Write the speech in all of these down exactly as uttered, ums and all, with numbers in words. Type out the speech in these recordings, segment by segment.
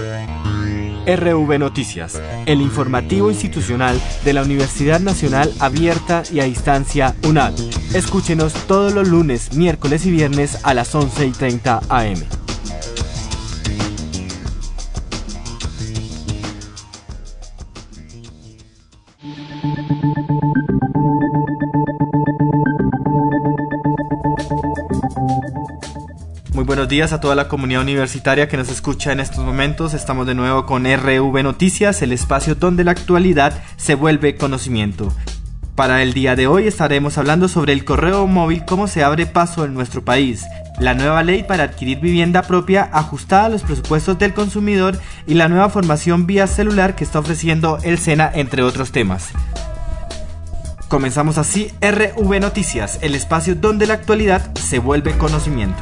R V Noticias, el informativo institucional de la Universidad Nacional Abierta y a Distancia UNAD. Escúchenos todos los lunes, miércoles y viernes a las once y treinta a eme. Muy buenos días a toda la comunidad universitaria que nos escucha en estos momentos. Estamos de nuevo con R V Noticias, el espacio donde la actualidad se vuelve conocimiento. Para el día de hoy estaremos hablando sobre el correo móvil, cómo se abre paso en nuestro país, la nueva ley para adquirir vivienda propia ajustada a los presupuestos del consumidor y la nueva formación vía celular que está ofreciendo el SENA, entre otros temas. Comenzamos así R V Noticias, el espacio donde la actualidad se vuelve conocimiento.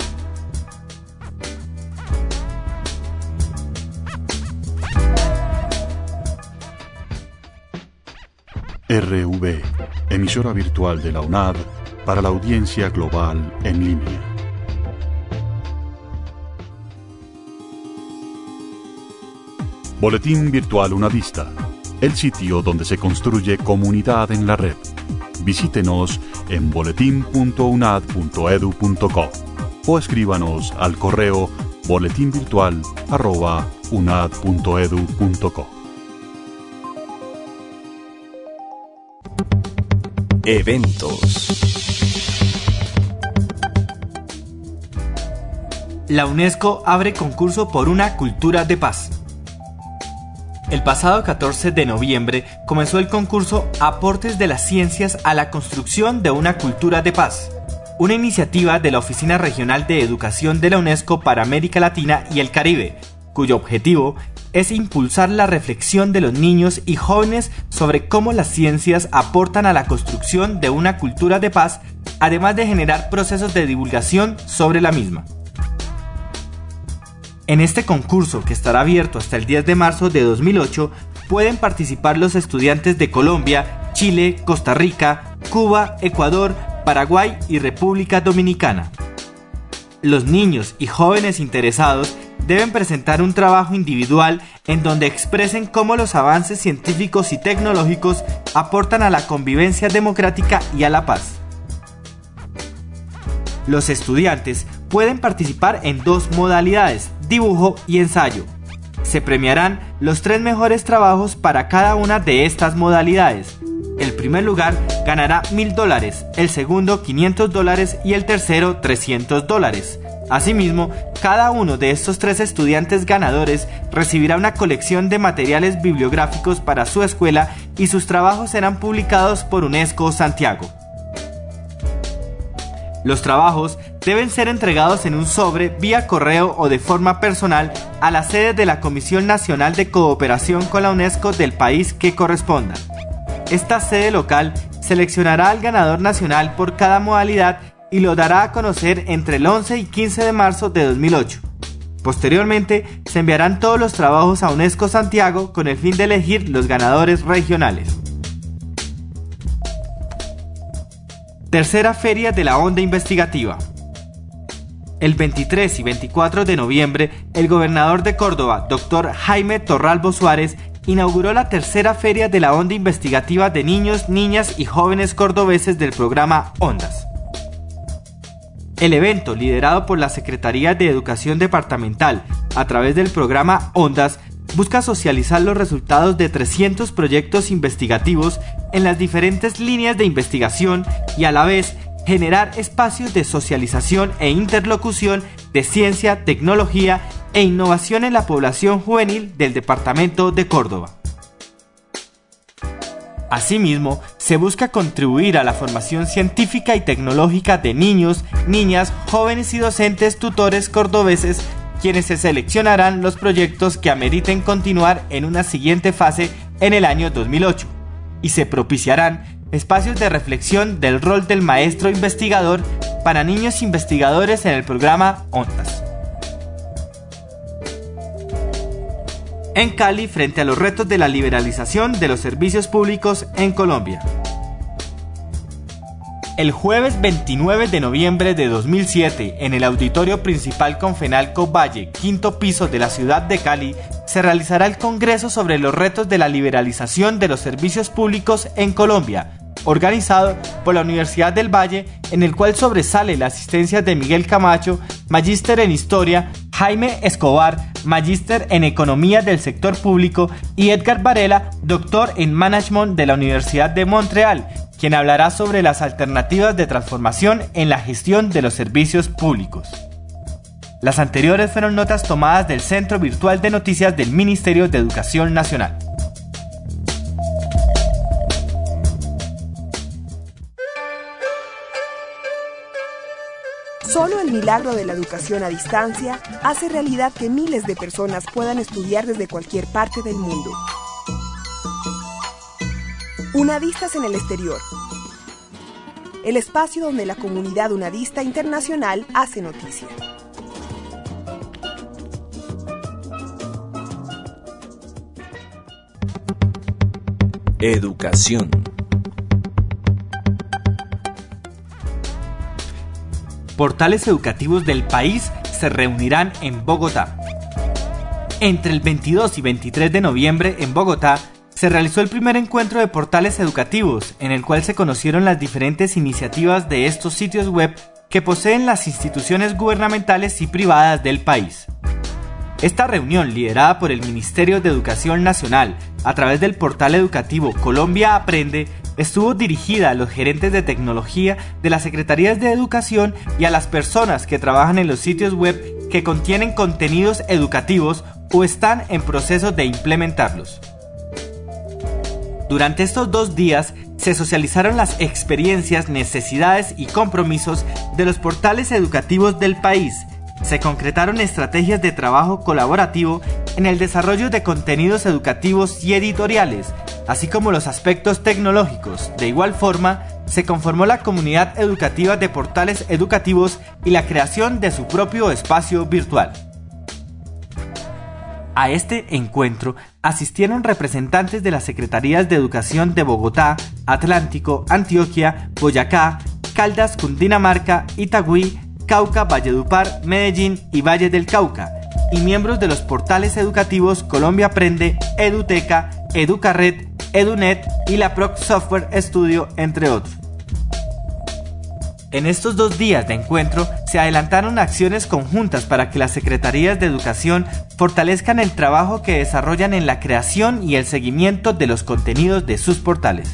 R V, emisora virtual de la UNAD para la audiencia global en línea. Boletín Virtual UNADista, el sitio donde se construye comunidad en la red. Visítenos en boletín punto unad punto edu punto co o escríbanos al correo boletinvirtual arroba unad punto edu punto co. Eventos. La UNESCO abre concurso por una cultura de paz. El pasado catorce de noviembre comenzó el concurso Aportes de las Ciencias a la Construcción de una Cultura de Paz, una iniciativa de la Oficina Regional de Educación de la UNESCO para América Latina y el Caribe, cuyo objetivo es impulsar la reflexión de los niños y jóvenes sobre cómo las ciencias aportan a la construcción de una cultura de paz, además de generar procesos de divulgación sobre la misma. En este concurso, que estará abierto hasta el diez de marzo de dos mil ocho, pueden participar los estudiantes de Colombia, Chile, Costa Rica, Cuba, Ecuador, Paraguay y República Dominicana. Los niños y jóvenes interesados deben presentar un trabajo individual en donde expresen cómo los avances científicos y tecnológicos aportan a la convivencia democrática y a la paz. Los estudiantes pueden participar en dos modalidades, dibujo y ensayo. Se premiarán los tres mejores trabajos para cada una de estas modalidades. El primer lugar ganará mil dólares, el segundo quinientos dólares y el tercero trescientos dólares. Asimismo, cada uno de estos tres estudiantes ganadores recibirá una colección de materiales bibliográficos para su escuela y sus trabajos serán publicados por UNESCO Santiago. Los trabajos deben ser entregados en un sobre vía correo o de forma personal a la sede de la Comisión Nacional de Cooperación con la UNESCO del país que corresponda. Esta sede local seleccionará al ganador nacional por cada modalidad y lo dará a conocer entre el once y quince de marzo de dos mil ocho. Posteriormente, se enviarán todos los trabajos a UNESCO Santiago con el fin de elegir los ganadores regionales. Tercera Feria de la Onda Investigativa. El veintitrés y veinticuatro de noviembre, el gobernador de Córdoba, doctor Jaime Torralbo Suárez, inauguró la tercera Feria de la Onda Investigativa de niños, niñas y jóvenes cordobeses del programa Ondas. El evento, liderado por la Secretaría de Educación Departamental a través del programa Ondas, busca socializar los resultados de trescientos proyectos investigativos en las diferentes líneas de investigación y a la vez generar espacios de socialización e interlocución de ciencia, tecnología e innovación en la población juvenil del departamento de Córdoba. Asimismo, se busca contribuir a la formación científica y tecnológica de niños, niñas, jóvenes y docentes tutores cordobeses, quienes se seleccionarán los proyectos que ameriten continuar en una siguiente fase en el año dos mil ocho, y se propiciarán espacios de reflexión del rol del maestro investigador para niños investigadores en el programa Ondas. En Cali, frente a los retos de la liberalización de los servicios públicos en Colombia. El jueves veintinueve de noviembre de dos mil siete, en el auditorio principal Confenalco Valle, quinto piso de la ciudad de Cali, se realizará el Congreso sobre los retos de la liberalización de los servicios públicos en Colombia, organizado por la Universidad del Valle, en el cual sobresale la asistencia de Miguel Camacho, magíster en Historia, Jaime Escobar, magíster en Economía del Sector Público, y Edgar Varela, doctor en Management de la Universidad de Montreal, quien hablará sobre las alternativas de transformación en la gestión de los servicios públicos. Las anteriores fueron notas tomadas del Centro Virtual de Noticias del Ministerio de Educación Nacional. Solo el milagro de la educación a distancia hace realidad que miles de personas puedan estudiar desde cualquier parte del mundo. UNADistas en el exterior. El espacio donde la comunidad unadista internacional hace noticia. Educación. Portales educativos del país se reunirán en Bogotá. Entre el veintidós y veintitrés de noviembre en Bogotá se realizó el primer encuentro de portales educativos, en el cual se conocieron las diferentes iniciativas de estos sitios web que poseen las instituciones gubernamentales y privadas del país. Esta reunión, liderada por el Ministerio de Educación Nacional a través del portal educativo Colombia Aprende, estuvo dirigida a los gerentes de tecnología de las Secretarías de Educación y a las personas que trabajan en los sitios web que contienen contenidos educativos o están en proceso de implementarlos. Durante estos dos días se socializaron las experiencias, necesidades y compromisos de los portales educativos del país. Se concretaron estrategias de trabajo colaborativo en el desarrollo de contenidos educativos y editoriales, así como los aspectos tecnológicos. De igual forma, se conformó la comunidad educativa de portales educativos y la creación de su propio espacio virtual. A este encuentro asistieron representantes de las Secretarías de Educación de Bogotá, Atlántico, Antioquia, Boyacá, Caldas, Cundinamarca, Itagüí, Cauca, Valledupar, Medellín y Valle del Cauca, y miembros de los portales educativos Colombia Aprende, Eduteca, Educarred, Edunet y la Proc Software Studio, entre otros. En estos dos días de encuentro se adelantaron acciones conjuntas para que las Secretarías de Educación fortalezcan el trabajo que desarrollan en la creación y el seguimiento de los contenidos de sus portales.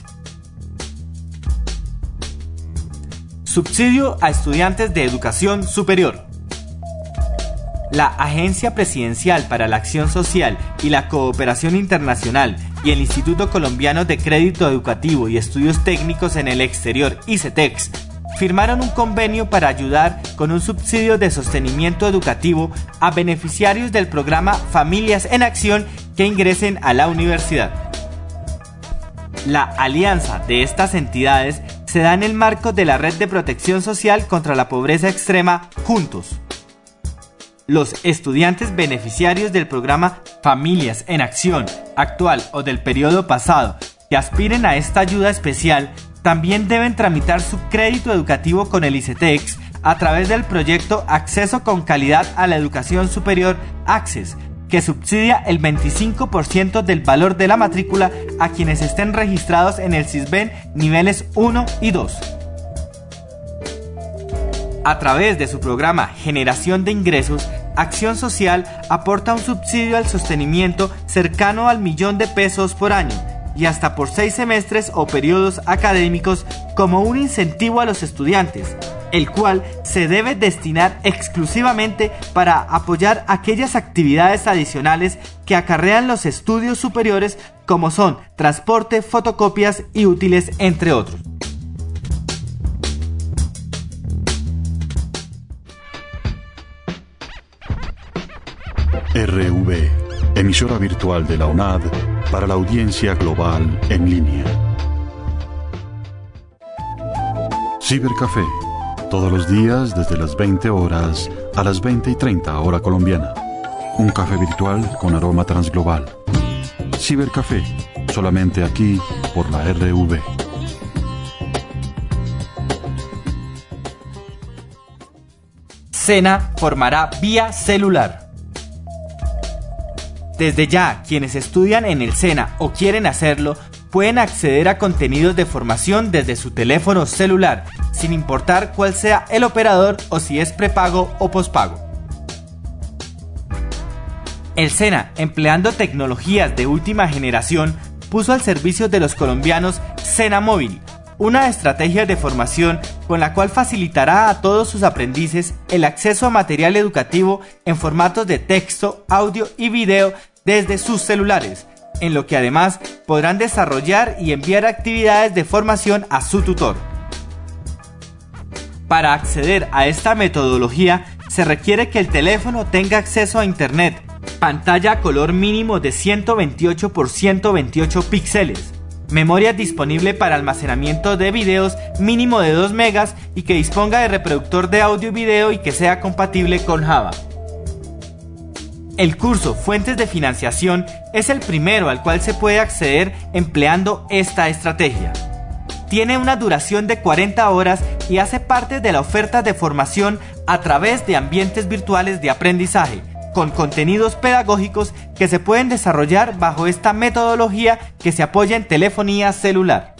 Subsidio a estudiantes de educación superior. La Agencia Presidencial para la Acción Social y la Cooperación Internacional y el Instituto Colombiano de Crédito Educativo y Estudios Técnicos en el Exterior, ICETEX, firmaron un convenio para ayudar con un subsidio de sostenimiento educativo a beneficiarios del programa Familias en Acción que ingresen a la universidad. La alianza de estas entidades se da en el marco de la Red de Protección Social contra la Pobreza Extrema Juntos. Los estudiantes beneficiarios del programa Familias en Acción actual o del periodo pasado que aspiren a esta ayuda especial también deben tramitar su crédito educativo con el ICETEX a través del proyecto Acceso con Calidad a la Educación Superior ACCES, que subsidia el veinticinco por ciento del valor de la matrícula a quienes estén registrados en el SISBEN niveles uno y dos. A través de su programa Generación de Ingresos, Acción Social aporta un subsidio al sostenimiento cercano al millón de pesos por año y hasta por seis semestres o periodos académicos como un incentivo a los estudiantes, el cual se debe destinar exclusivamente para apoyar aquellas actividades adicionales que acarrean los estudios superiores, como son transporte, fotocopias y útiles, entre otros. R V, emisora virtual de la UNAD para la audiencia global en línea. Cibercafé, todos los días desde las veinte horas a las veinte y treinta hora colombiana. Un café virtual con aroma transglobal. Cibercafé, solamente aquí por la R V. SENA formará vía celular. Desde ya, quienes estudian en el SENA o quieren hacerlo, pueden acceder a contenidos de formación desde su teléfono celular, sin importar cuál sea el operador o si es prepago o pospago. El SENA, empleando tecnologías de última generación, puso al servicio de los colombianos SENA Móvil, una estrategia de formación con la cual facilitará a todos sus aprendices el acceso a material educativo en formatos de texto, audio y video desde sus celulares, en lo que además podrán desarrollar y enviar actividades de formación a su tutor. Para acceder a esta metodología se requiere que el teléfono tenga acceso a Internet, pantalla a color mínimo de ciento veintiocho por ciento veintiocho píxeles, memoria disponible para almacenamiento de videos mínimo de dos megas y que disponga de reproductor de audio y video y que sea compatible con Java. El curso Fuentes de Financiación es el primero al cual se puede acceder empleando esta estrategia. Tiene una duración de cuarenta horas y hace parte de la oferta de formación a través de ambientes virtuales de aprendizaje, con contenidos pedagógicos que se pueden desarrollar bajo esta metodología que se apoya en telefonía celular.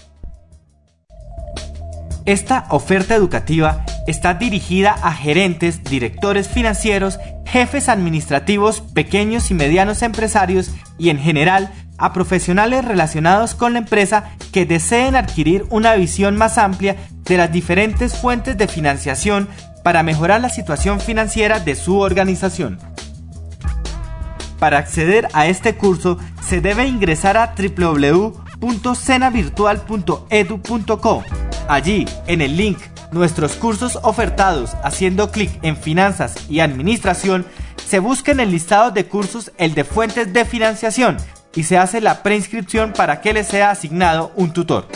Esta oferta educativa está dirigida a gerentes, directores financieros, jefes administrativos, pequeños y medianos empresarios y en general a profesionales relacionados con la empresa que deseen adquirir una visión más amplia de las diferentes fuentes de financiación para mejorar la situación financiera de su organización. Para acceder a este curso se debe ingresar a doble u doble u doble u punto sena virtual punto edu punto co. Allí, en el link Nuestros cursos ofertados, haciendo clic en Finanzas y Administración, se busca en el listado de cursos el de Fuentes de Financiación y se hace la preinscripción para que le sea asignado un tutor.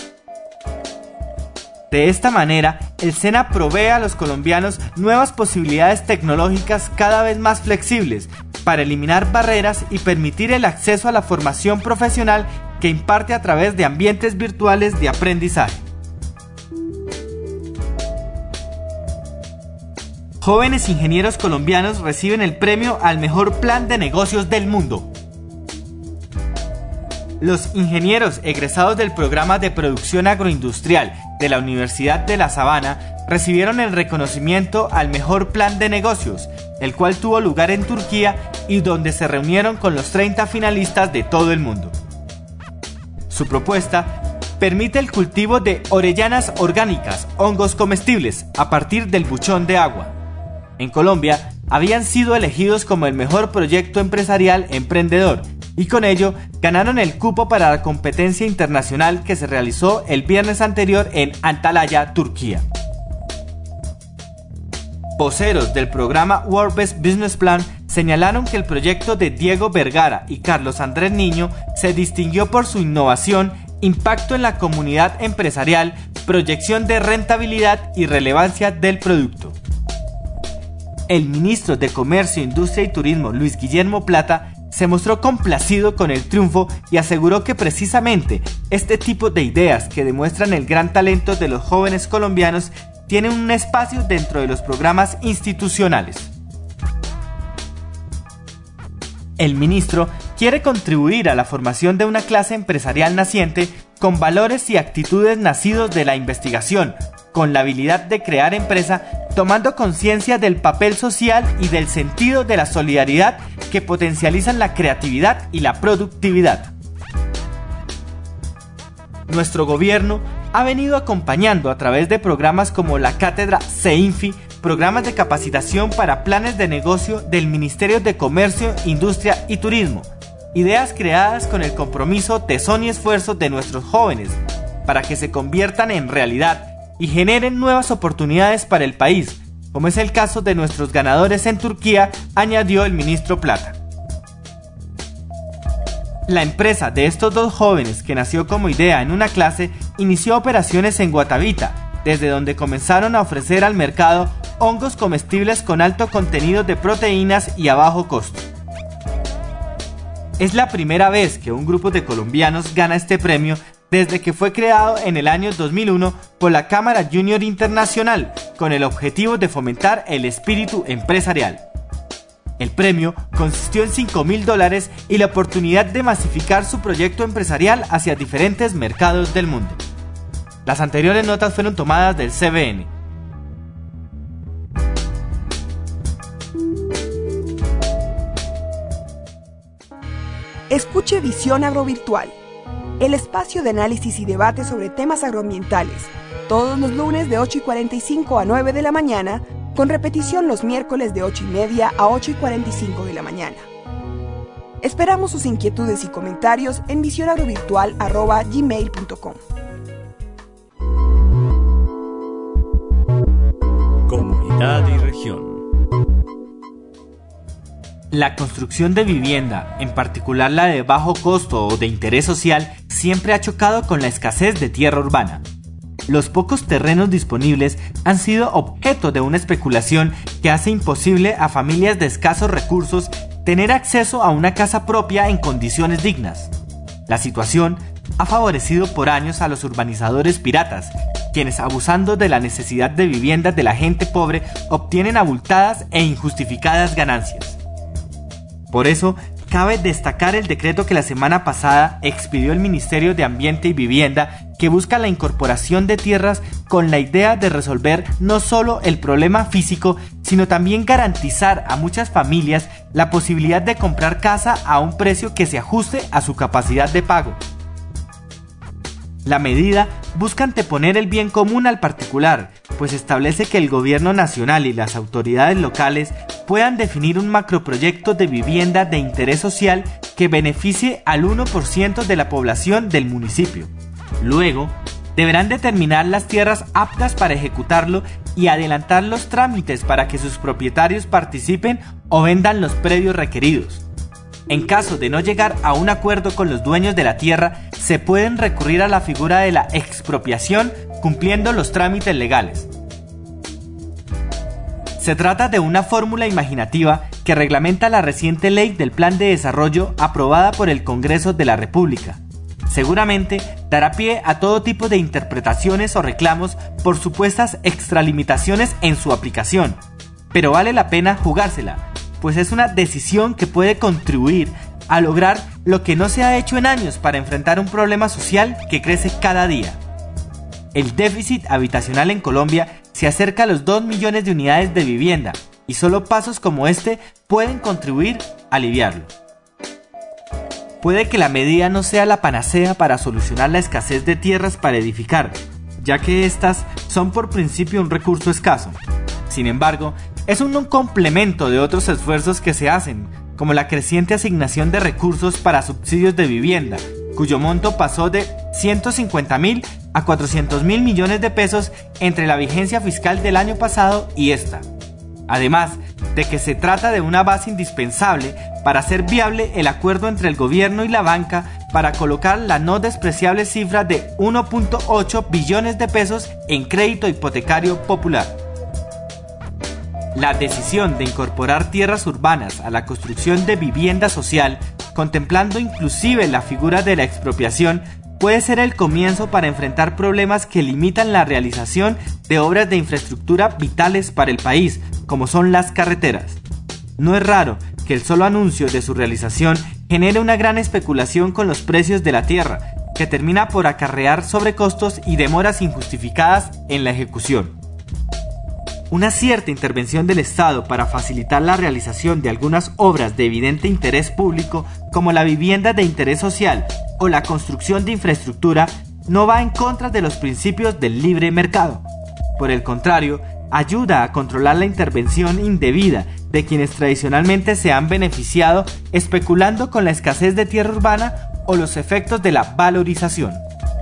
De esta manera, el SENA provee a los colombianos nuevas posibilidades tecnológicas cada vez más flexibles para eliminar barreras y permitir el acceso a la formación profesional que imparte a través de ambientes virtuales de aprendizaje. Jóvenes ingenieros colombianos reciben el premio al mejor plan de negocios del mundo. Los ingenieros egresados del programa de producción agroindustrial de la Universidad de La Sabana recibieron el reconocimiento al mejor plan de negocios, el cual tuvo lugar en Turquía y donde se reunieron con los treinta finalistas de todo el mundo. Su propuesta permite el cultivo de orellanas orgánicas, hongos comestibles, a partir del buchón de agua. En Colombia, habían sido elegidos como el mejor proyecto empresarial emprendedor y con ello ganaron el cupo para la competencia internacional que se realizó el viernes anterior en Antalya, Turquía. Voceros del programa World Best Business Plan señalaron que el proyecto de Diego Vergara y Carlos Andrés Niño se distinguió por su innovación, impacto en la comunidad empresarial, proyección de rentabilidad y relevancia del producto. El ministro de Comercio, Industria y Turismo, Luis Guillermo Plata, se mostró complacido con el triunfo y aseguró que precisamente este tipo de ideas que demuestran el gran talento de los jóvenes colombianos tienen un espacio dentro de los programas institucionales. El ministro quiere contribuir a la formación de una clase empresarial naciente con valores y actitudes nacidos de la investigación, con la habilidad de crear empresa, tomando conciencia del papel social y del sentido de la solidaridad que potencializan la creatividad y la productividad. Nuestro gobierno ha venido acompañando a través de programas como la Cátedra CEINFI, programas de capacitación para planes de negocio del Ministerio de Comercio, Industria y Turismo, ideas creadas con el compromiso, tesón y esfuerzo de nuestros jóvenes para que se conviertan en realidad y generen nuevas oportunidades para el país, como es el caso de nuestros ganadores en Turquía, añadió el ministro Plata. La empresa de estos dos jóvenes, que nació como idea en una clase, inició operaciones en Guatavita, desde donde comenzaron a ofrecer al mercado hongos comestibles con alto contenido de proteínas y a bajo costo. Es la primera vez que un grupo de colombianos gana este premio desde que fue creado en el año dos mil uno por la Cámara Junior Internacional, con el objetivo de fomentar el espíritu empresarial. El premio consistió en cinco mil dólares y la oportunidad de masificar su proyecto empresarial hacia diferentes mercados del mundo. Las anteriores notas fueron tomadas del C B N. Escuche Visión Agrovirtual, el espacio de análisis y debate sobre temas agroambientales, todos los lunes de ocho y cuarenta y cinco a nueve de la mañana, con repetición los miércoles de ocho y media a ocho y cuarenta y cinco de la mañana. Esperamos sus inquietudes y comentarios en visionagrovirtual arroba gmail punto com. Comunidad y región. La construcción de vivienda, en particular la de bajo costo o de interés social, siempre ha chocado con la escasez de tierra urbana. Los pocos terrenos disponibles han sido objeto de una especulación que hace imposible a familias de escasos recursos tener acceso a una casa propia en condiciones dignas. La situación ha favorecido por años a los urbanizadores piratas, quienes, abusando de la necesidad de viviendas de la gente pobre, obtienen abultadas e injustificadas ganancias. Por eso, cabe destacar el decreto que la semana pasada expidió el Ministerio de Ambiente y Vivienda, que busca la incorporación de tierras con la idea de resolver no solo el problema físico, sino también garantizar a muchas familias la posibilidad de comprar casa a un precio que se ajuste a su capacidad de pago. La medida busca anteponer el bien común al particular, pues establece que el gobierno nacional y las autoridades locales puedan definir un macroproyecto de vivienda de interés social que beneficie al uno por ciento de la población del municipio. Luego, deberán determinar las tierras aptas para ejecutarlo y adelantar los trámites para que sus propietarios participen o vendan los predios requeridos. En caso de no llegar a un acuerdo con los dueños de la tierra, se pueden recurrir a la figura de la expropiación cumpliendo los trámites legales. Se trata de una fórmula imaginativa que reglamenta la reciente ley del Plan de Desarrollo aprobada por el Congreso de la República. Seguramente dará pie a todo tipo de interpretaciones o reclamos por supuestas extralimitaciones en su aplicación, pero vale la pena jugársela, pues es una decisión que puede contribuir a lograr lo que no se ha hecho en años para enfrentar un problema social que crece cada día. El déficit habitacional en Colombia se acerca a los dos millones de unidades de vivienda y solo pasos como este pueden contribuir a aliviarlo. Puede que la medida no sea la panacea para solucionar la escasez de tierras para edificar, ya que estas son por principio un recurso escaso. Sin embargo, es un complemento de otros esfuerzos que se hacen, como la creciente asignación de recursos para subsidios de vivienda, cuyo monto pasó de ciento cincuenta mil a cuatrocientos mil millones de pesos entre la vigencia fiscal del año pasado y esta. Además de que se trata de una base indispensable para hacer viable el acuerdo entre el gobierno y la banca para colocar la no despreciable cifra de uno punto ocho billones de pesos en crédito hipotecario popular. La decisión de incorporar tierras urbanas a la construcción de vivienda social, contemplando inclusive la figura de la expropiación, puede ser el comienzo para enfrentar problemas que limitan la realización de obras de infraestructura vitales para el país, como son las carreteras. No es raro que el solo anuncio de su realización genere una gran especulación con los precios de la tierra, que termina por acarrear sobrecostos y demoras injustificadas en la ejecución. Una cierta intervención del Estado para facilitar la realización de algunas obras de evidente interés público, como la vivienda de interés social o la construcción de infraestructura, no va en contra de los principios del libre mercado. Por el contrario, ayuda a controlar la intervención indebida de quienes tradicionalmente se han beneficiado especulando con la escasez de tierra urbana o los efectos de la valorización.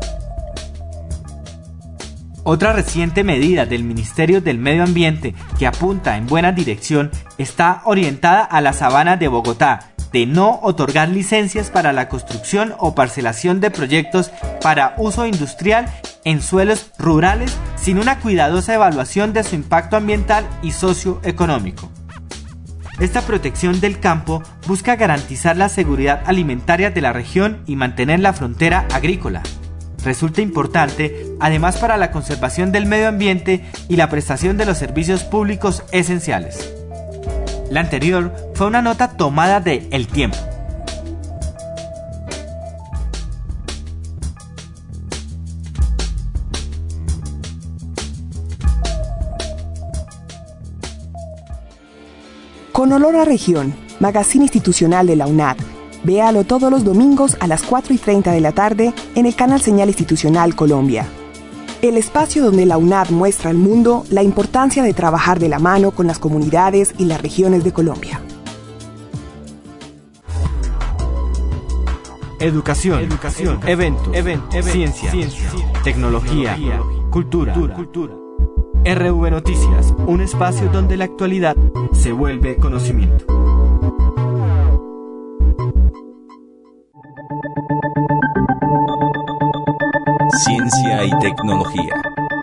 Otra reciente medida del Ministerio del Medio Ambiente que apunta en buena dirección está orientada a la Sabana de Bogotá, de no otorgar licencias para la construcción o parcelación de proyectos para uso industrial en suelos rurales sin una cuidadosa evaluación de su impacto ambiental y socioeconómico. Esta protección del campo busca garantizar la seguridad alimentaria de la región y mantener la frontera agrícola. Resulta importante, además, para la conservación del medio ambiente y la prestación de los servicios públicos esenciales. La anterior fue una nota tomada de El Tiempo. Con olor a región, magazine institucional de la UNAD. Véalo todos los domingos a las cuatro y treinta de la tarde en el canal Señal Institucional Colombia. El espacio donde la UNAD muestra al mundo la importancia de trabajar de la mano con las comunidades y las regiones de Colombia. Educación, Educación eventos, eventos, event, ciencia, ciencia, tecnología, tecnología cultura, cultura. R V Noticias, un espacio donde la actualidad se vuelve conocimiento. Ciencia y tecnología.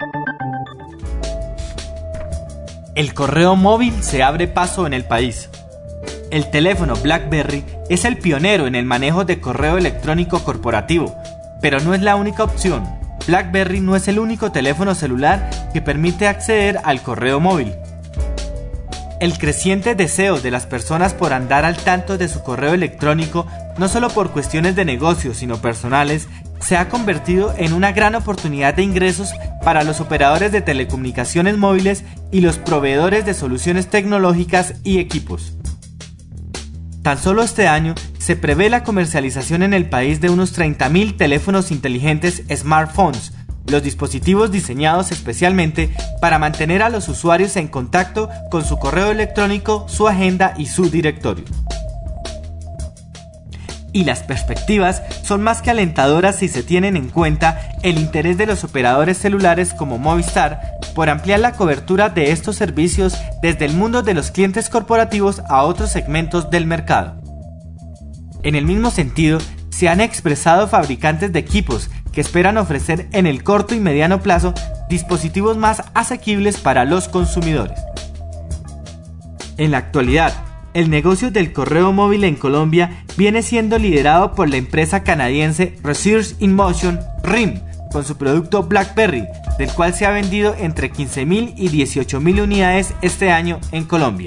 El correo móvil se abre paso en el país. El teléfono BlackBerry es el pionero en el manejo de correo electrónico corporativo, pero no es la única opción. BlackBerry no es el único teléfono celular que permite acceder al correo móvil. El creciente deseo de las personas por andar al tanto de su correo electrónico, no solo por cuestiones de negocio, sino personales, se ha convertido en una gran oportunidad de ingresos para los operadores de telecomunicaciones móviles y los proveedores de soluciones tecnológicas y equipos. Tan solo este año se prevé la comercialización en el país de unos treinta mil teléfonos inteligentes smartphones, los dispositivos diseñados especialmente para mantener a los usuarios en contacto con su correo electrónico, su agenda y su directorio. Y las perspectivas son más que alentadoras si se tienen en cuenta el interés de los operadores celulares como Movistar por ampliar la cobertura de estos servicios desde el mundo de los clientes corporativos a otros segmentos del mercado. En el mismo sentido, se han expresado fabricantes de equipos que esperan ofrecer en el corto y mediano plazo dispositivos más asequibles para los consumidores. En la actualidad, el negocio del correo móvil en Colombia viene siendo liderado por la empresa canadiense Research in Motion, R I M, con su producto BlackBerry, del cual se ha vendido entre quince mil y dieciocho mil unidades este año en Colombia.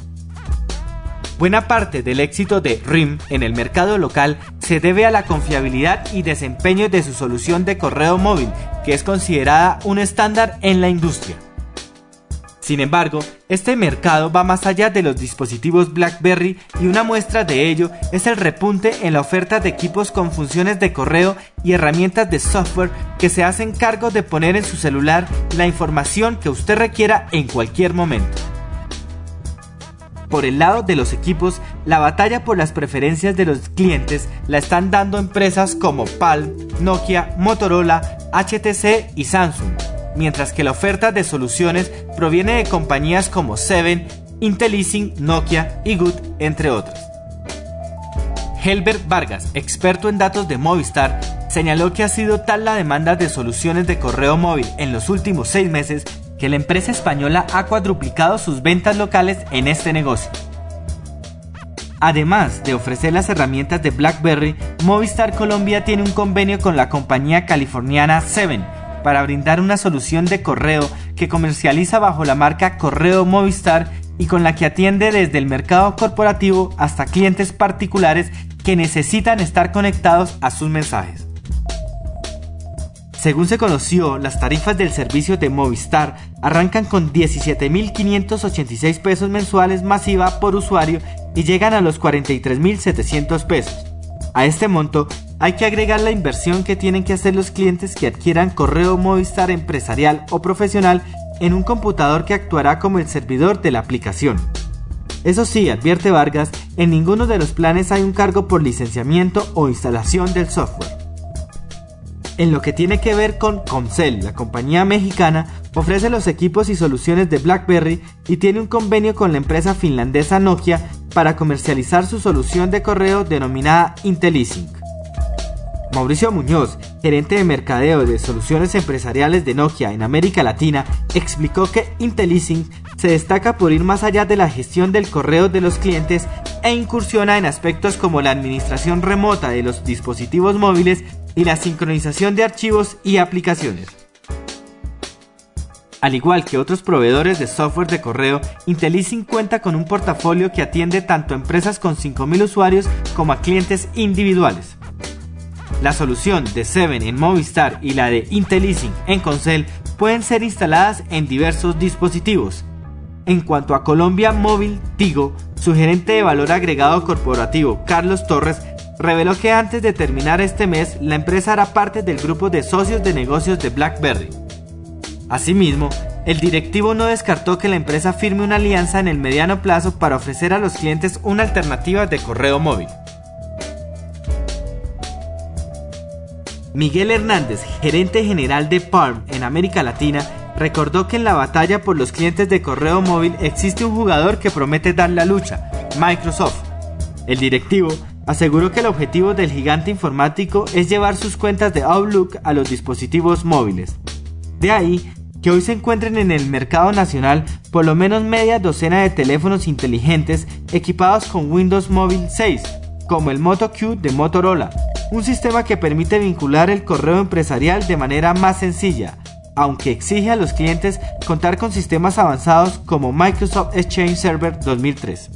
Buena parte del éxito de R I M en el mercado local se debe a la confiabilidad y desempeño de su solución de correo móvil, que es considerada un estándar en la industria. Sin embargo, este mercado va más allá de los dispositivos BlackBerry y una muestra de ello es el repunte en la oferta de equipos con funciones de correo y herramientas de software que se hacen cargo de poner en su celular la información que usted requiera en cualquier momento. Por el lado de los equipos, la batalla por las preferencias de los clientes la están dando empresas como Palm, Nokia, Motorola, H T C y Samsung, mientras que la oferta de soluciones proviene de compañías como Seven, Intellisync, Nokia y Good, entre otras. Helbert Vargas, experto en datos de Movistar, señaló que ha sido tal la demanda de soluciones de correo móvil en los últimos seis meses que la empresa española ha cuadruplicado sus ventas locales en este negocio. Además de ofrecer las herramientas de BlackBerry, Movistar Colombia tiene un convenio con la compañía californiana Seven para brindar una solución de correo que comercializa bajo la marca Correo Movistar y con la que atiende desde el mercado corporativo hasta clientes particulares que necesitan estar conectados a sus mensajes. Según se conoció, las tarifas del servicio de Movistar arrancan con diecisiete mil quinientos ochenta y seis pesos mensuales más I V A por usuario y llegan a los cuarenta y tres mil setecientos pesos. A este monto hay que agregar la inversión que tienen que hacer los clientes que adquieran correo Movistar empresarial o profesional en un computador que actuará como el servidor de la aplicación. Eso sí, advierte Vargas, en ninguno de los planes hay un cargo por licenciamiento o instalación del software. En lo que tiene que ver con Comcel, la compañía mexicana ofrece los equipos y soluciones de BlackBerry y tiene un convenio con la empresa finlandesa Nokia para comercializar su solución de correo denominada Intellisync. Mauricio Muñoz, gerente de mercadeo de soluciones empresariales de Nokia en América Latina, explicó que Intellisync se destaca por ir más allá de la gestión del correo de los clientes e incursiona en aspectos como la administración remota de los dispositivos móviles y la sincronización de archivos y aplicaciones. Al igual que otros proveedores de software de correo, IntelliSync cuenta con un portafolio que atiende tanto a empresas con cinco mil usuarios como a clientes individuales. La solución de Seven en Movistar y la de IntelliSync en Concel pueden ser instaladas en diversos dispositivos. En cuanto a Colombia Móvil Tigo, su gerente de valor agregado corporativo, Carlos Torres, reveló que antes de terminar este mes, la empresa hará parte del grupo de socios de negocios de BlackBerry. Asimismo, el directivo no descartó que la empresa firme una alianza en el mediano plazo para ofrecer a los clientes una alternativa de correo móvil. Miguel Hernández, gerente general de Palm en América Latina, recordó que en la batalla por los clientes de correo móvil existe un jugador que promete dar la lucha, Microsoft. El directivo aseguró que el objetivo del gigante informático es llevar sus cuentas de Outlook a los dispositivos móviles. De ahí que hoy se encuentren en el mercado nacional por lo menos media docena de teléfonos inteligentes equipados con Windows Mobile seis, como el Moto Q de Motorola, un sistema que permite vincular el correo empresarial de manera más sencilla, aunque exige a los clientes contar con sistemas avanzados como Microsoft Exchange Server dos mil tres.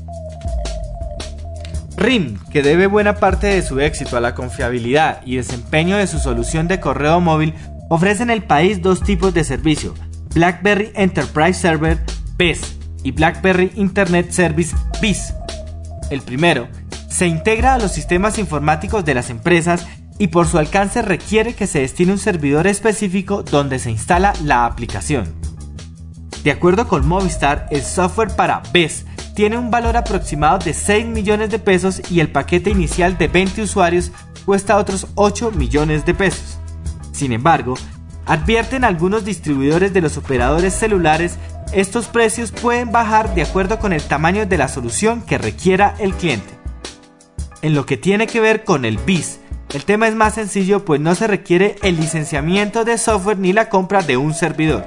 R I M, que debe buena parte de su éxito a la confiabilidad y desempeño de su solución de correo móvil, ofrece en el país dos tipos de servicio: BlackBerry Enterprise Server B E S y BlackBerry Internet Service B I S. El primero se integra a los sistemas informáticos de las empresas y por su alcance requiere que se destine un servidor específico donde se instala la aplicación. De acuerdo con Movistar, el software para B E S tiene un valor aproximado de seis millones de pesos y el paquete inicial de veinte usuarios cuesta otros ocho millones de pesos. Sin embargo, advierten algunos distribuidores de los operadores celulares, estos precios pueden bajar de acuerdo con el tamaño de la solución que requiera el cliente. En lo que tiene que ver con el B I S, el tema es más sencillo, pues no se requiere el licenciamiento de software ni la compra de un servidor.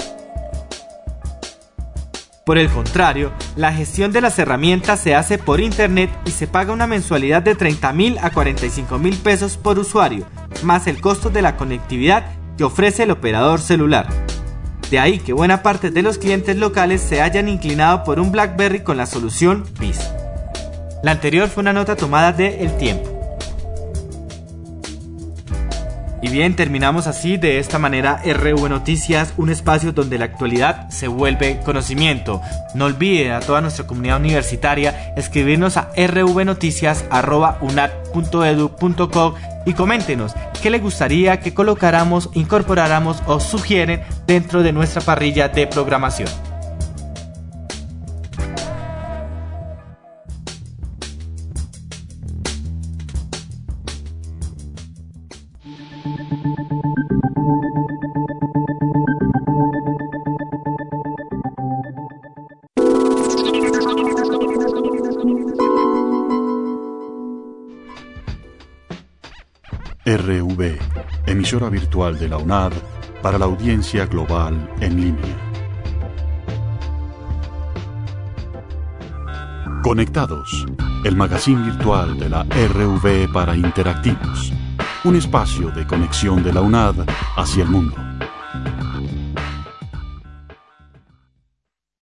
Por el contrario, la gestión de las herramientas se hace por internet y se paga una mensualidad de treinta mil a cuarenta y cinco mil pesos por usuario, más el costo de la conectividad que ofrece el operador celular. De ahí que buena parte de los clientes locales se hayan inclinado por un BlackBerry con la solución B I S. La anterior fue una nota tomada de El Tiempo. Y bien, terminamos así de esta manera R V Noticias, un espacio donde la actualidad se vuelve conocimiento. No olviden a toda nuestra comunidad universitaria escribirnos a r v noticias arroba u n a d punto e d u punto co y coméntenos qué les gustaría que colocáramos, incorporáramos o sugieren dentro de nuestra parrilla de programación. R V, emisora virtual de la U N A D para la audiencia global en línea. Conectados, el magazine virtual de la R V para interactivos, un espacio de conexión de la U N A D hacia el mundo.